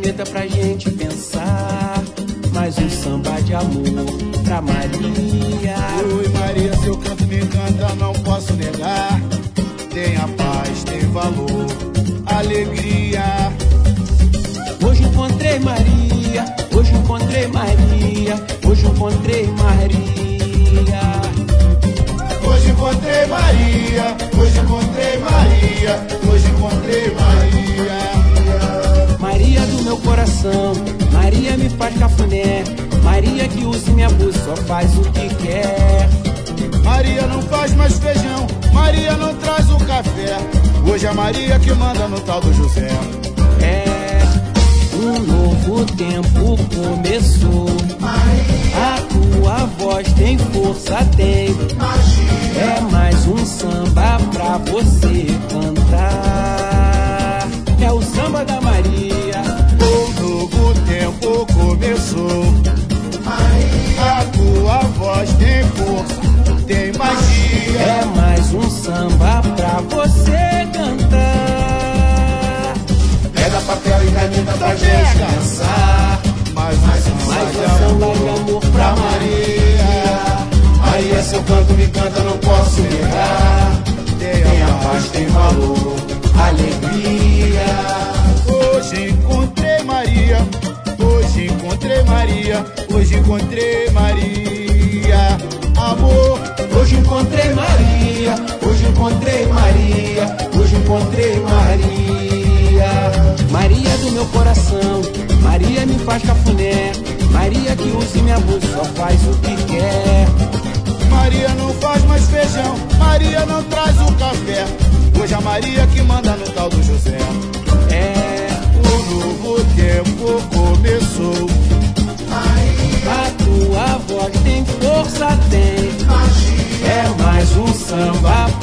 letra pra gente pensar. Mais um samba de amor pra Maria. Oi Maria, seu canto me encanta, não posso negar. Tem a paz, tem valor, alegria. Hoje encontrei Maria, hoje encontrei Maria, hoje encontrei Maria. Hoje encontrei Maria, hoje encontrei Maria, hoje encontrei Maria. Maria do meu coração, Maria me faz cafuné. Maria que usa e me abusa, só faz o que quer. Maria não faz mais feijão, Maria não traz o café. Hoje é Maria que manda no tal do José. É, um novo tempo começou. A tua voz tem força, tem magia. É mais um samba pra você cantar. É o samba da Maria. Um novo tempo começou. A tua voz tem força, tem magia. É mais um samba pra você cantar. Pega papel e caneta pra gente pensar. Mais um Mais um samba de amor pra Maria. Maria, seu canto me canta, não posso negar. Tem a paz, tem valor, alegria. Hoje encontrei Maria, hoje encontrei Maria, hoje encontrei Maria. Amor, Hoje encontrei Maria, hoje encontrei Maria, hoje encontrei Maria. Maria do meu coração, Maria me faz cafuné. Maria que usa e me abusa, só faz o que quer. Maria não faz mais feijão, Maria não traz o café. Hoje é Maria que manda no tal do José. É, O novo tempo começou. a tua voz tem força, tem magia. É mais um samba